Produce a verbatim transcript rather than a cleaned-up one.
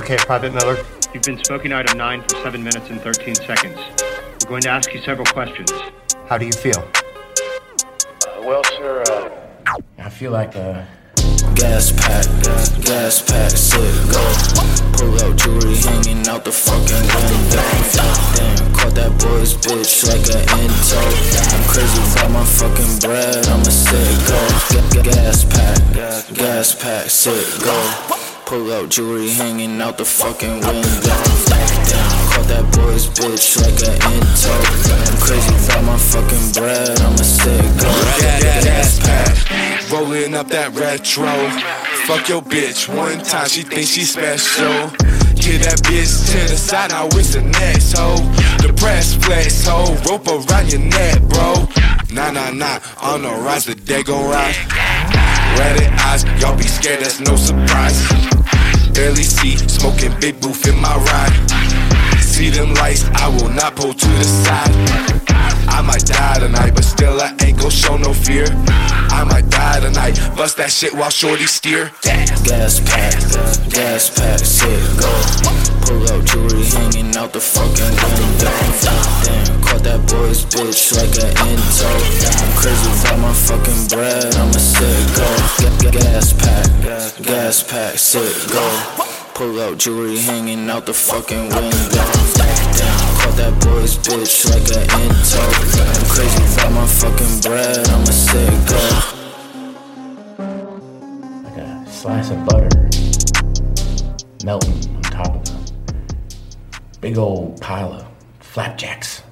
Okay, Private Miller. You've been smoking item nine for seven minutes and thirteen seconds. We're going to ask you several questions. How do you feel? Uh, well, sir, uh... I feel like a... Gas pack, gas, gas pack, sit, go. Pull out jewelry hanging out the fucking window. Damn, caught that boy's bitch like an into. I'm crazy about my fucking bread, I'm a sit, go. Gas pack, gas pack, sit, go. Pull out jewelry hanging out the fucking window. Damn, caught that boy's bitch like an into. I'm crazy about my fucking bread, I'm a sit, go. Gas pack, rolling up that retro. Fuck your bitch, one time she thinks she special. Get that bitch to the side, now it's the next hoe. The press flex hoe, rope around your neck, bro. Nah, nah, nah, on the rise, the day gon' rise. Red eyes, y'all be scared, that's no surprise. Barely see, smoking big booth in my ride. See them lights, I will not pull to the side. I might die tonight, but still I ain't gon' show no fear. I might die tonight, bust that shit while shorty steer. Gas pack, gas pack, sit, go. Pull out jewelry hanging out the fucking window. Damn, caught that boy's bitch like an into. I'm crazy about my fucking bread, I'm a sit, go. Gas pack, gas pack, sit, go. Pull out jewelry hanging out the fucking window. Damn, caught that boy's bitch like an into. I'm crazy about my fucking bread, I'm a sit, go. Like a slice of butter melting on top of a big old pile of flapjacks.